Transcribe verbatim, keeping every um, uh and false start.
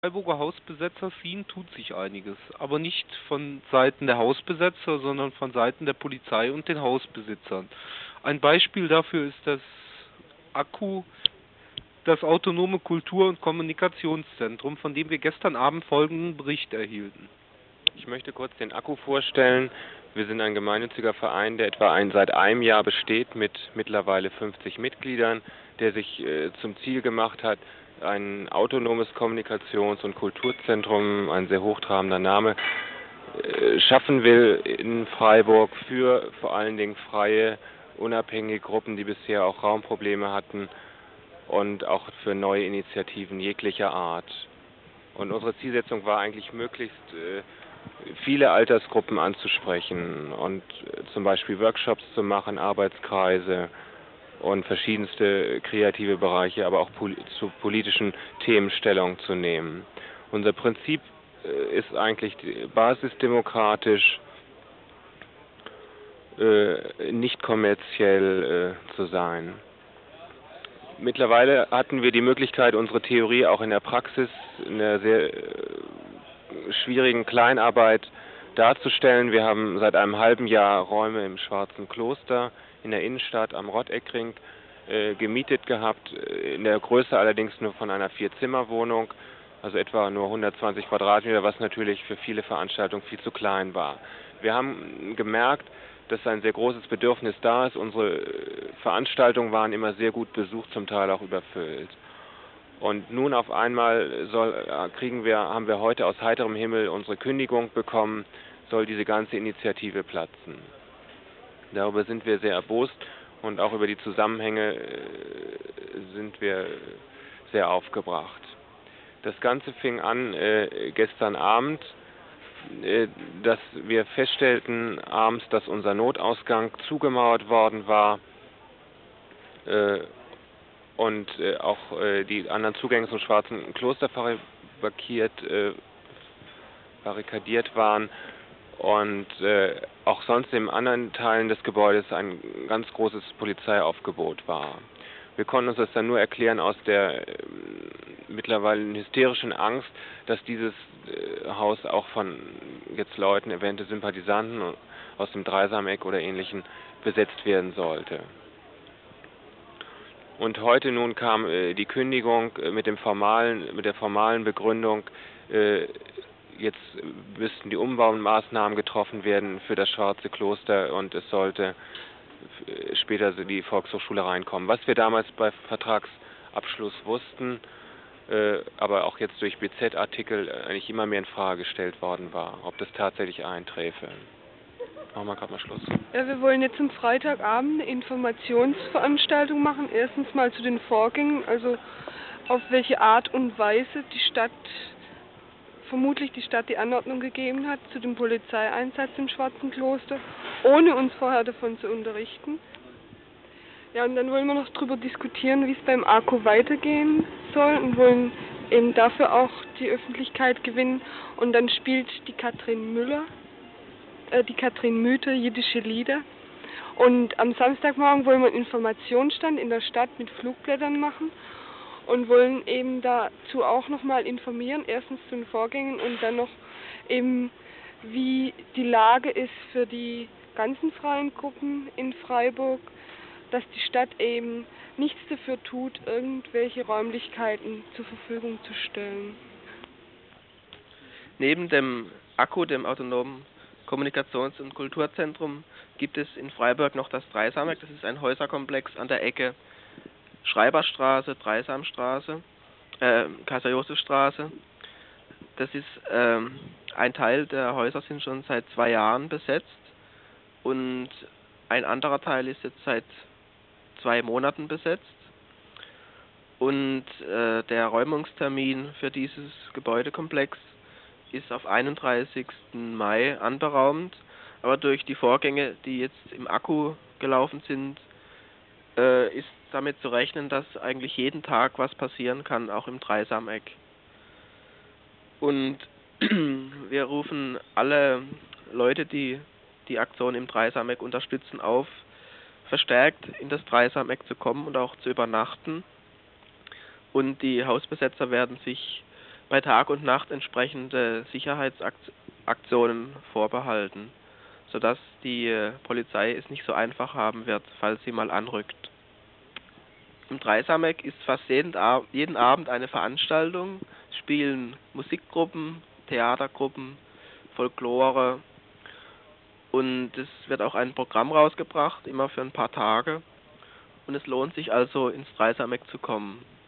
Freiburger Hausbesetzer-Scene tut sich einiges, aber nicht von Seiten der Hausbesetzer, sondern von Seiten der Polizei und den Hausbesitzern. Ein Beispiel dafür ist das Akku, das Autonome Kultur- und Kommunikationszentrum, von dem wir gestern Abend folgenden Bericht erhielten. Ich möchte kurz den Akku vorstellen. Wir sind ein gemeinnütziger Verein, der etwa ein, seit einem Jahr besteht mit mittlerweile fünfzig Mitgliedern, der sich äh, zum Ziel gemacht hat, ein autonomes Kommunikations- und Kulturzentrum, ein sehr hochtrabender Name, äh, schaffen will in Freiburg für vor allen Dingen freie, unabhängige Gruppen, die bisher auch Raumprobleme hatten, und auch für neue Initiativen jeglicher Art. Und unsere Zielsetzung war eigentlich, möglichst äh, viele Altersgruppen anzusprechen und äh, zum Beispiel Workshops zu machen, Arbeitskreise und verschiedenste kreative Bereiche, aber auch pol zu politischen Themen Stellung zu nehmen. Unser Prinzip äh, ist eigentlich basisdemokratisch, äh, nicht kommerziell äh, zu sein. Mittlerweile hatten wir die Möglichkeit, unsere Theorie auch in der Praxis, in der sehr äh, schwierigen Kleinarbeit darzustellen. Wir haben seit einem halben Jahr Räume im Schwarzen Kloster in der Innenstadt am Rotteckring äh, gemietet gehabt, in der Größe allerdings nur von einer Vier-Zimmer-Wohnung, also etwa nur hundertzwanzig Quadratmeter, was natürlich für viele Veranstaltungen viel zu klein war. Wir haben gemerkt, dass ein sehr großes Bedürfnis da ist. Unsere Veranstaltungen waren immer sehr gut besucht, zum Teil auch überfüllt. Und nun auf einmal soll, kriegen wir, haben wir heute aus heiterem Himmel unsere Kündigung bekommen, soll diese ganze Initiative platzen. Darüber sind wir sehr erbost und auch über die Zusammenhänge sind wir sehr aufgebracht. Das Ganze fing an äh, gestern Abend, äh, dass wir feststellten abends, dass unser Notausgang zugemauert worden war äh, und äh, auch äh, die anderen Zugänge zum Schwarzen Kloster barrikadiert, äh, barrikadiert waren und äh, auch sonst in anderen Teilen des Gebäudes ein ganz großes Polizeiaufgebot war. Wir konnten uns das dann nur erklären aus der äh, mittlerweile hysterischen Angst, dass dieses äh, Haus auch von jetzt Leuten, eventuell Sympathisanten aus dem Dreisameck oder Ähnlichen besetzt werden sollte. Und heute nun kam äh, die Kündigung äh, mit dem formalen, mit der formalen Begründung, äh, jetzt müssten die Umbaumaßnahmen getroffen werden für das Schwarze Kloster und es sollte äh, später die Volkshochschule reinkommen. Was wir damals bei Vertragsabschluss wussten, äh, aber auch jetzt durch B Z-Artikel eigentlich immer mehr in Frage gestellt worden war, ob das tatsächlich einträfe. Machen wir gerade mal Schluss. Ja, wir wollen jetzt am Freitagabend eine Informationsveranstaltung machen. Erstens mal zu den Vorgängen, also auf welche Art und Weise die Stadt, vermutlich die Stadt die Anordnung gegeben hat zu dem Polizeieinsatz im Schwarzen Kloster, ohne uns vorher davon zu unterrichten. Ja, und dann wollen wir noch darüber diskutieren, wie es beim Akku weitergehen soll und wollen eben dafür auch die Öffentlichkeit gewinnen. Und dann spielt die Katrin Müller, äh, die Katrin Müther jiddische Lieder. Und am Samstagmorgen wollen wir einen Informationsstand in der Stadt mit Flugblättern machen und wollen eben dazu auch nochmal informieren, erstens zu den Vorgängen und dann noch eben, wie die Lage ist für die ganzen freien Gruppen in Freiburg, dass die Stadt eben nichts dafür tut, irgendwelche Räumlichkeiten zur Verfügung zu stellen. Neben dem Akku, dem autonomen Kommunikations- und Kulturzentrum, gibt es in Freiburg noch das Dreisameck. Das ist ein Häuserkomplex an der Ecke Schreiberstraße, Dreisamstraße, äh, Kaiser-Josef-Straße. Das ist ähm, ein Teil der Häuser sind schon seit zwei Jahren besetzt und ein anderer Teil ist jetzt seit zwei Monaten besetzt. Und äh, der Räumungstermin für dieses Gebäudekomplex ist auf einunddreißigsten Mai anberaumt, aber durch die Vorgänge, die jetzt im Akku gelaufen sind, äh, ist damit zu rechnen, dass eigentlich jeden Tag was passieren kann, auch im Dreisameck. Und wir rufen alle Leute, die die Aktion im Dreisameck unterstützen, auf, verstärkt in das Dreisameck zu kommen und auch zu übernachten. Und die Hausbesetzer werden sich bei Tag und Nacht entsprechende Sicherheitsaktionen vorbehalten, sodass die äh, Polizei es nicht so einfach haben wird, falls sie mal anrückt. Im Dreisameck ist fast jeden, Ab jeden Abend eine Veranstaltung, spielen Musikgruppen, Theatergruppen, Folklore und es wird auch ein Programm rausgebracht, immer für ein paar Tage und es lohnt sich also ins Dreisameck zu kommen.